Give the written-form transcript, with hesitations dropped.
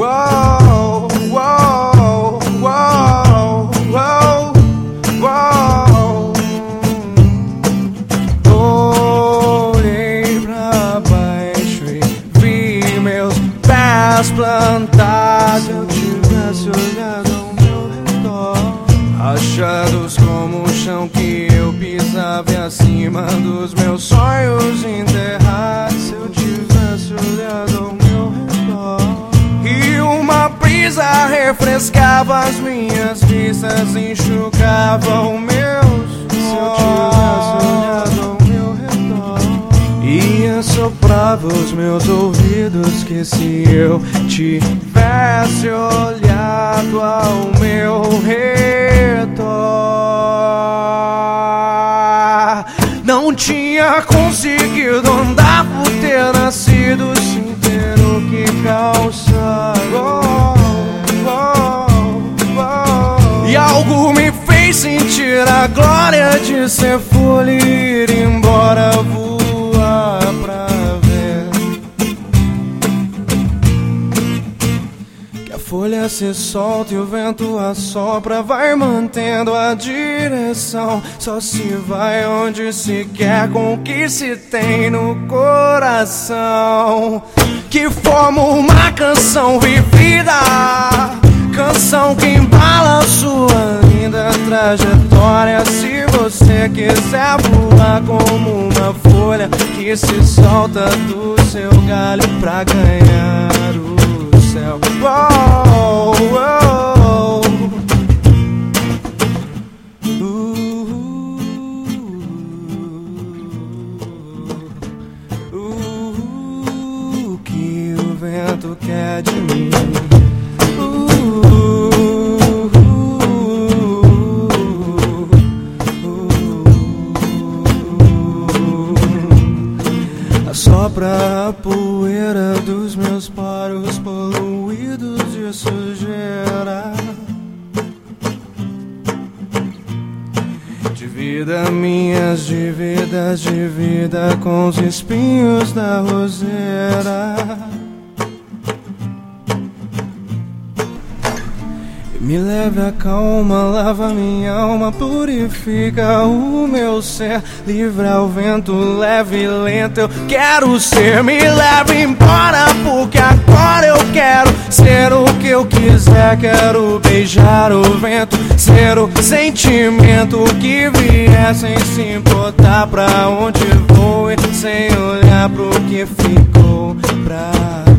Uou, uou, uou, uou, uou. Olhei pra baixo e vi meus pés plantados. Se eu tivesse olhado ao meu redor, achados como o chão que eu pisava e acima dos meus sonhos enterrados. Se eu tivesse olhado ao meu redor e uma brisa refrescava as minhas vistas, enxugava os meus. Se eu tivesse olhado ao meu redor e assoprava os meus ouvidos, que se eu tivesse olhado ao meu redor, não tinha conseguido andar por ter nascido sem ter o que calçar. E algo me fez sentir a glória de ser folha e ir embora, voar pra ver que a folha se solta e o vento assopra, vai mantendo a direção. Só se vai onde se quer com o que se tem no coração. Que forma uma canção vivida, canção que embala sua linda trajetória. Se você quiser voar como uma folha que se solta do seu galho pra ganhar o céu. Uou, uou. O que o vento quer de mim? Assopra a poeira dos meus poros poluídos de sujeira. Divida minhas dívidas, divida com os espinhos da roseira. Me leve a calma, lava minha alma, purifica o meu ser. Livra o vento leve e lento, eu quero ser. Me leve embora porque agora eu quero ser o que eu quiser. Quero beijar o vento, ser o sentimento que vier, sem se importar pra onde vou e sem olhar pro que ficou pra